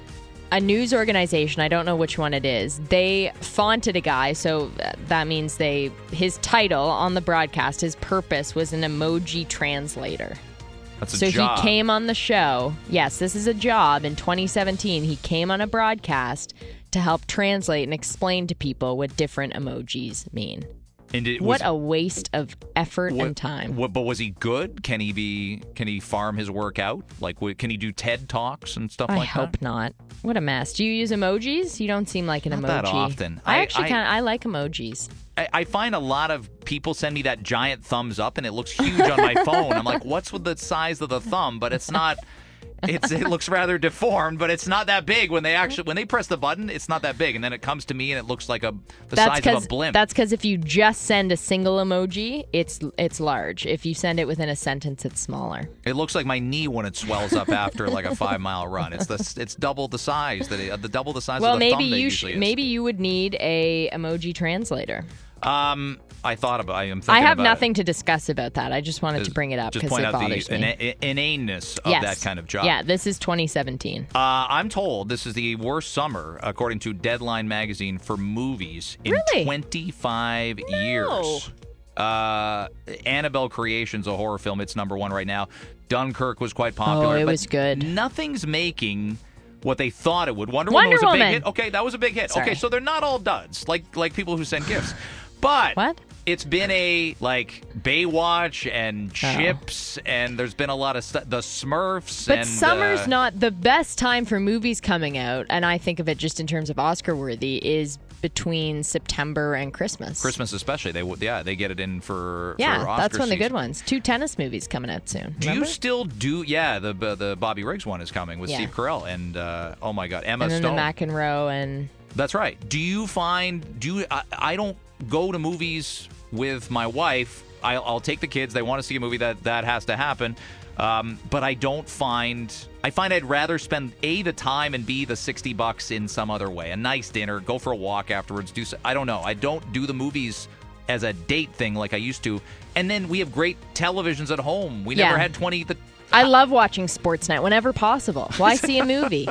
a news organization. I don't know which one it is. They fonted a guy, so that means they his title on the broadcast, his purpose was an emoji translator. That's a So job. he came on the show. Yes, this is a job. In twenty seventeen, he came on a broadcast to help translate and explain to people what different emojis mean. And it What was, a waste of effort what, and time. What, but was he good? Can he be? Can he farm his work out? Like, what- can he do TED talks and stuff I like hope that? not. What a mess. Do you use emojis? You don't seem like an Not emoji. that often. I, I- actually I- kind of I like emojis. I, I find a lot of people send me that giant thumbs up, and it looks huge on my phone. I'm like, what's with the size of the thumb? But it's not. It's it looks rather deformed, but it's not that big. When they actually when they press the button, it's not that big, and then it comes to me and it looks like a the That's size of a blimp. That's because if you just send a single emoji, it's it's large. If you send it within a sentence, it's smaller. It looks like my knee when it swells up after like a five mile run. It's the it's double the size that it, the double the size Well, of the maybe thumb that you usually sh- is. maybe you would need a emoji translator. Um, I thought about. I am. Thinking I have about nothing to discuss about that. I just wanted it. to bring it up Just because point it out the bothers me. ina- inaneness of yes. that kind of job. Yeah, this is twenty seventeen. Uh, I'm told this is the worst summer, according to Deadline magazine, for movies in Really? twenty-five years. Uh, Annabelle Creation's a horror film. It's number one right now. Dunkirk was quite popular. Oh, it but was good. Nothing's making what they thought it would. Wonder, Wonder Woman was a Woman. big hit. Okay, that was a big hit. Sorry. Okay, so they're not all duds, like like people who send gifts. But What? it's been a like Baywatch and Chips, and there's been a lot of stuff. The Smurfs. But and, summer's uh, not the best time for movies coming out, and I think of it just in terms of Oscar worthy is between September and Christmas. Christmas especially. They would yeah they get it in for Yeah, for Oscar that's when the season. good ones. Two tennis movies coming out soon. Do you remember? still do? Yeah, the the Bobby Riggs one is coming with Yeah. Steve Carell and uh, oh my God, Emma and then Stone. the McEnroe and That's right. Do you find do you, I, I don't go to movies with my wife. I'll, I'll take the kids. They want to see a movie. That that has to happen. Um, but I don't find. I find I'd rather spend A, the time, and B, the sixty bucks in some other way. A nice dinner, go for a walk afterwards. Do so, I don't know. I don't do the movies as a date thing like I used to. And then we have great televisions at home. We never Yeah. had twenty the I love watching Sportsnet whenever possible. Why see a movie?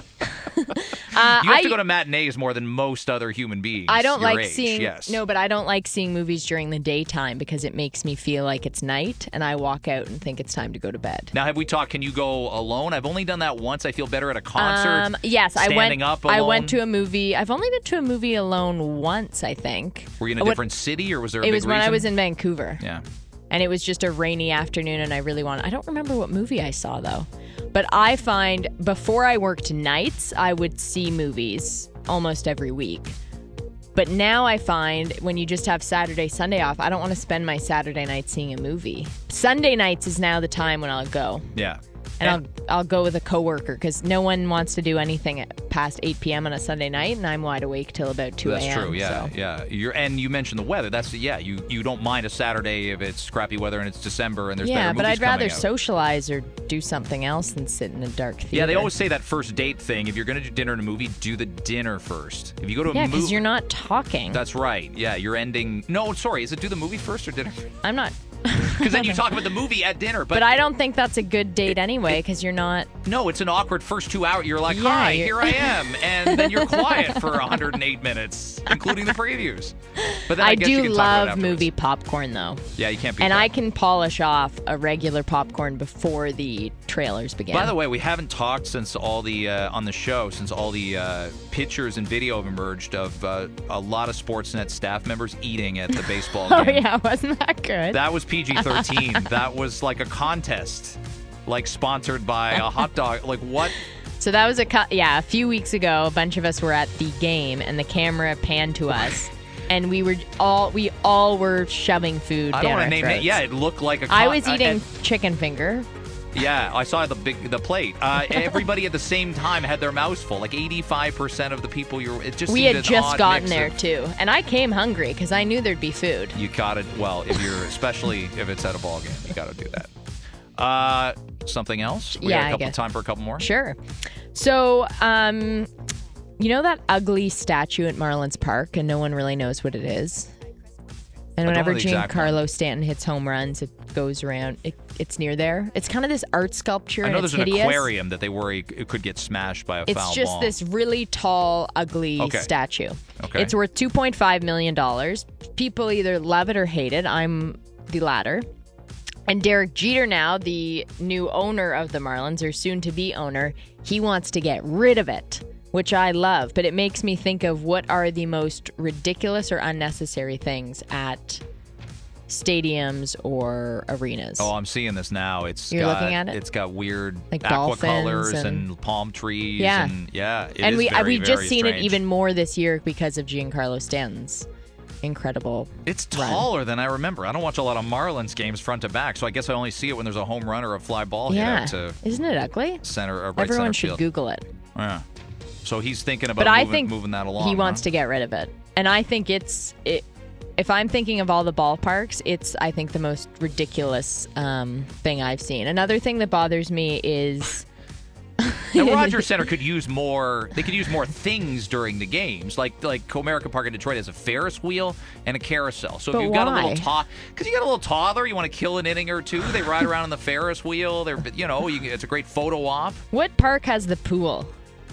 Uh, you have I, to go to matinees more than most other human beings. I don't your like age, seeing yes. no, but I don't like seeing movies during the daytime because it makes me feel like it's night, and I walk out and think it's time to go to bed. Now, have we talked? Can you go alone? I've only done that once. I feel better at a concert. Um, yes, I standing went. up alone. I went to a movie. I've only been to a movie alone once, I think. Were you in a What- different city, or was there a It big was when I reason? was in Vancouver. Yeah. And it was just a rainy afternoon, and I really wanted. I don't remember what movie I saw though, but I find before I worked nights, I would see movies almost every week. But now I find when you just have Saturday, Sunday off, I don't want to spend my Saturday night seeing a movie. Sunday nights is now the time when I'll go. Yeah. And I'll I'll go with a coworker because no one wants to do anything at past eight p.m. on a Sunday night, and I'm wide awake till about two a.m. That's true. Yeah, so. yeah. You're and you mentioned the weather. That's yeah. You you don't mind a Saturday if it's crappy weather and it's December and there's Yeah, better but movies I'd rather coming out. socialize or do something else than sit in a dark theater. Yeah, they always say that first date thing. If you're going to do dinner and a movie, do the dinner first. If you go to a Yeah, movie, because you're not talking. That's right. Yeah, you're ending. No, sorry. Is it do the movie first or dinner? I'm not. Because then you talk about the movie at dinner. But, But I don't think that's a good date anyway, because you're not. No, it's an awkward first two hours. You're like, Yeah, hi, you're- here I am. And then you're quiet for one hundred eight minutes, including the previews. But then I, I guess you do can talk about it love afterwards. movie popcorn, though. Yeah, you can't beat And that. I can polish off a regular popcorn before the trailers begin. By the way, we haven't talked since all the uh, on the show since all the uh, pictures and video have emerged of uh, a lot of Sportsnet staff members eating at the baseball Oh, game. yeah, wasn't that good? That was P G thirteen. That was like a contest, like sponsored by a hot dog. Like what? So that was a cu- yeah. A few weeks ago, a bunch of us were at the game, and the camera panned to us, and we were all we all were shoving food. I down don't want our to name throats. it. Yeah, it looked like a. Con- I was uh, eating and- chicken finger. Yeah, I saw the big the plate. Uh, everybody at the same time had their mouths full. Like eighty-five percent of the people you were. It just We seemed had an just odd gotten mix there of- too, and I came hungry because I knew there'd be food. You got it. Well, if you're especially if it's at a ball game, you got to do that. Uh, something else? We Yeah, got I a couple guess. time for a couple more. Sure. So, um, you know that ugly statue at Marlins Park, and no one really knows what it is. And I don't whenever know the exact Giancarlo Stanton hits home runs, it goes around. It, it's near there. It's kind of this art sculpture. I know and there's it's an hideous. aquarium that they worry it could get smashed by a It's foul just ball. this really tall, ugly Okay. statue. Okay. It's worth two point five million dollars. People either love it or hate it. I'm the latter. And Derek Jeter now, the new owner of the Marlins, or soon-to-be owner, he wants to get rid of it, which I love. But it makes me think of what are the most ridiculous or unnecessary things at stadiums or arenas. Oh, I'm seeing this now. It's You're got, looking at it? It's got weird Like aqua dolphins colors and, and- palm trees. Yeah. and yeah. It and is we very, we've just very seen it strange. even more this year because of Giancarlo Stanton's incredible. It's run. taller than I remember. I don't watch a lot of Marlins games front to back, so I guess I only see it when there's a home run or a fly ball hit Yeah, out to isn't it ugly? center or right Everyone center should field. Google it. Yeah. So he's thinking about But I moving, think moving that along. he wants huh? to get rid of it, and I think it's it. If I'm thinking of all the ballparks, it's I think the most ridiculous um, thing I've seen. Another thing that bothers me is. Now, Rogers Center could use more. They could use more things during the games, like like Comerica Park in Detroit has a Ferris wheel and a carousel. So But if you've got a why? little to- because you got a little toddler, you want to kill an inning or two. They ride around on the Ferris wheel. They're you know you, it's a great photo op. What park has the pool?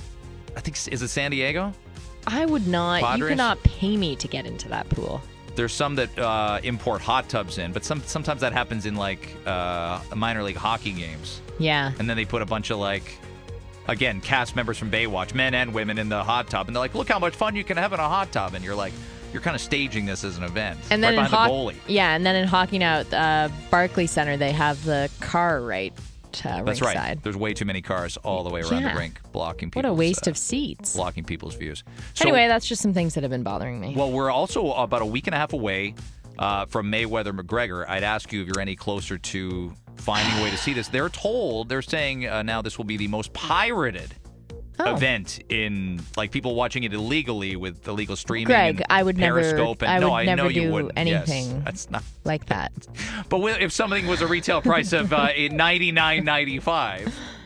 I think is it San Diego? I would not. Padres? You cannot pay me to get into that pool. There's some that uh, import hot tubs in, but some sometimes that happens in like uh, minor league hockey games, Yeah. and then they put a bunch of like. Again, cast members from Baywatch, men and women in the hot tub, and they're like, "Look how much fun you can have in a hot tub," and you're like, "You're kind of staging this as an event." And then right in behind hockey, the goalie. yeah, and then in hockey now at uh, Barclays Center, they have the car right uh, That's ringside. right. There's way too many cars all the way around Yeah. the rink, blocking What people's, a waste uh, of seats. blocking people's views. So, Anyway, that's just some things that have been bothering me. well, we're also about a week and a half away uh, from Mayweather McGregor. I'd ask you if you're any closer to finding a way to see this. They're told, they're saying uh, now this will be the most pirated Oh. event in, like, people watching it illegally with illegal streaming. Greg, and I would never- Periscope and, I no, would I never know you do wouldn't. anything Yes, that's not. like that. But if something was a retail price of uh, ninety-nine ninety-five,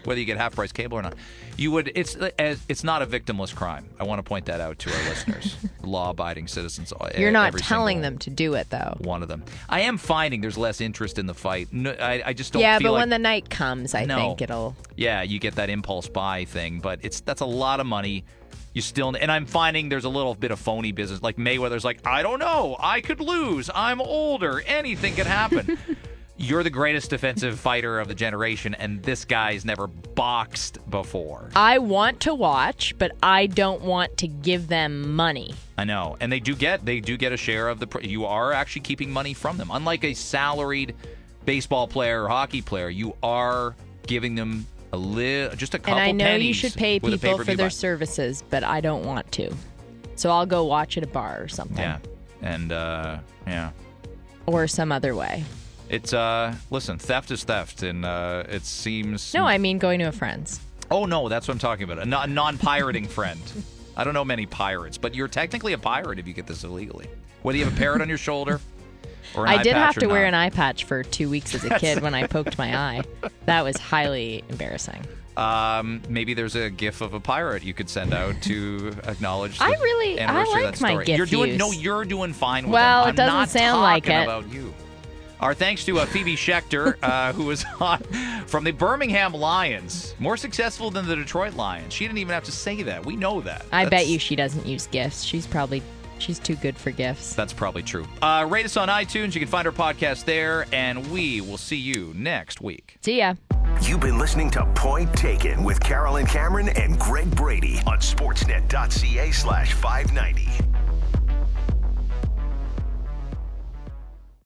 whether you get half-price cable or not. You would. It's it's not a victimless crime. I want to point that out to our listeners, law-abiding citizens. You're not every telling them to do it, though. One of them. I am finding there's less interest in the fight. No, I, I just don't yeah, feel but like... when the night comes, I no. think it'll... Yeah, you get that impulse buy thing, but it's that's a lot of money. You still... And I'm finding there's a little bit of phony business. Like Mayweather's like, I don't know. I could lose. I'm older. Anything could happen. You're the greatest defensive fighter of the generation, and this guy's never boxed before. I want to watch, but I don't want to give them money. I know, and they do get they do get a share of the. You are actually keeping money from them, unlike a salaried baseball player or hockey player. You are giving them a li- just a couple. And I know pennies you should pay with a people for pay-per-view their buy. services, but I don't want to. So I'll go watch at a bar or something. Yeah, and uh, yeah, or some other way. It's uh, listen, theft is theft, and uh, it seems. No, I mean going to a friend's. Oh no, that's what I'm talking about. A, non- a non-pirating friend. I don't know many pirates, but you're technically a pirate if you get this illegally. Whether you have a parrot on your shoulder or an I eye did patch have to or wear not. an eye patch for two weeks as a kid when I poked my eye. That was highly embarrassing. Um, maybe there's a gif of a pirate you could send out to acknowledge. The I really, I anniversary of like that my story. GIF You're doing use. no, you're doing fine with Well, them. it I'm doesn't not sound like talking it. about you. Our thanks to uh, Phoebe Schechter, uh, who was on from the Birmingham Lions, more successful than the Detroit Lions. She didn't even have to say that. We know that. I That's, bet you she doesn't use GIFs. She's probably she's too good for GIFs. That's probably true. Uh, rate us on iTunes. You can find our podcast there, and we will see you next week. See ya. You've been listening to Point Taken with Carolyn Cameron and Greg Brady on sportsnet dot c a slash five ninety.